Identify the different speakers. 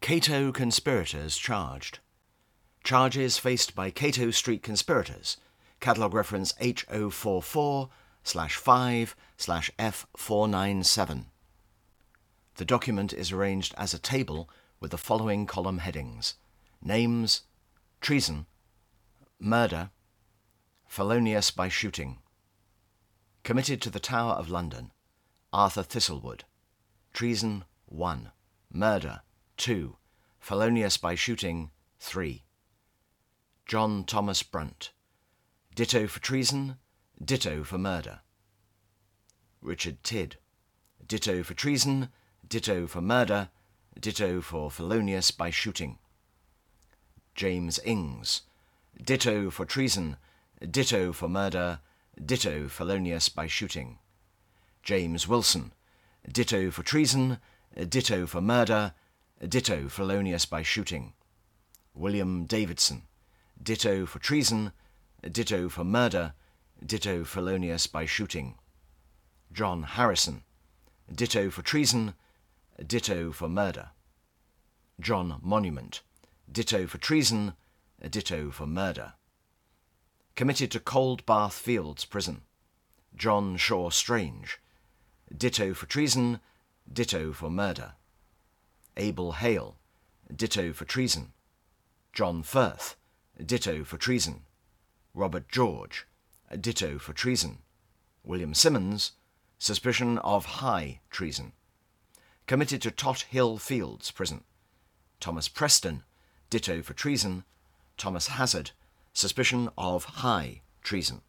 Speaker 1: Cato conspirators charged. Charges faced by Cato Street conspirators. Catalogue reference H044/5/F497. The document is arranged as a table with the following column headings: names, treason, murder, felonious by shooting. Committed to the Tower of London: Arthur Thistlewood. Treason 1, murder 2, felonious by shooting 3. John Thomas Brunt. Ditto for treason, ditto for murder. Richard Tidd. Ditto for treason, ditto for murder, ditto for felonious by shooting. James Ings. Ditto for treason, ditto for murder, ditto felonious by shooting. James Wilson. Ditto for treason, ditto for murder, ditto felonious by shooting. William Davidson. Ditto for treason, ditto for murder, ditto felonious by shooting. John Harrison. Ditto for treason, ditto for murder. John Monument. Ditto for treason, ditto for murder. Committed to Cold Bath Fields Prison: John Shaw Strange. Ditto for treason, ditto for murder. Abel Hale. Ditto for treason. John Firth. Ditto for treason. Robert George. Ditto for treason. William Simmons. Suspicion of high treason. Committed to Tot Hill Fields Prison: Thomas Preston. Ditto for treason. Thomas Hazard. Suspicion of high treason.